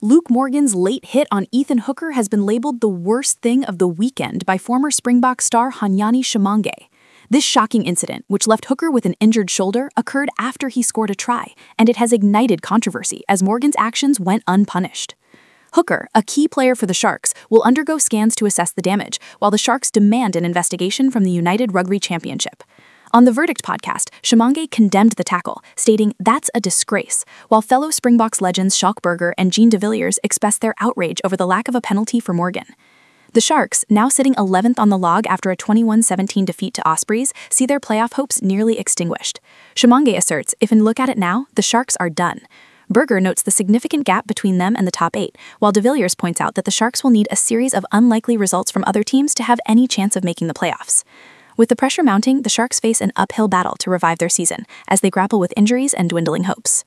Luke Morgan's late hit on Ethan Hooker has been labeled the worst thing of the weekend by former Springbok star Hanyani Shimange. This shocking incident, which left Hooker with an injured shoulder, occurred after he scored a try, and it has ignited controversy as Morgan's actions went unpunished. Hooker, a key player for the Sharks, will undergo scans to assess the damage, while the Sharks demand an investigation from the United Rugby Championship. On the Verdict podcast, Shimange condemned the tackle, stating that's a disgrace, while fellow Springboks legends Schalk Burger and Jean de Villiers expressed their outrage over the lack of a penalty for Morgan. The Sharks, now sitting 11th on the log after a 21-17 defeat to Ospreys, see their playoff hopes nearly extinguished. Shimange asserts, if you look at it now, the Sharks are done. Burger notes the significant gap between them and the top 8, while de Villiers points out that the Sharks will need a series of unlikely results from other teams to have any chance of making the playoffs. With the pressure mounting, the Sharks face an uphill battle to revive their season, as they grapple with injuries and dwindling hopes.